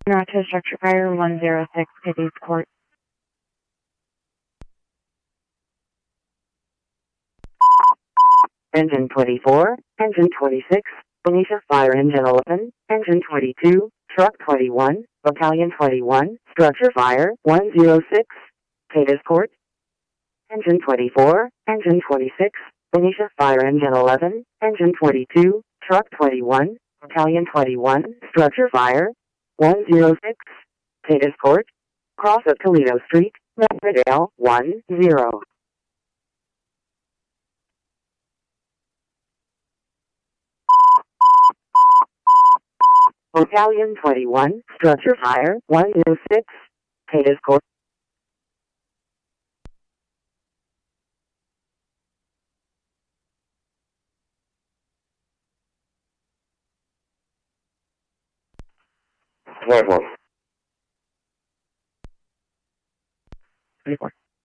Narrative Structure Fire 106, Kitty's Court. Engine 24, Engine 26, Benicia Fire Engine 11, Engine 22, Truck 21, Battalion 21, Structure Fire 106, Cadiz Court. Engine 24, Engine 26, Benicia Fire Engine 11, Engine 22, Truck 21, Battalion 21, Structure Fire 106, Cadiz Court. Cross of Toledo Street, Riverdale 10. Battalion 21, Structure Fire 106, Cadiz Court. Careful. 34.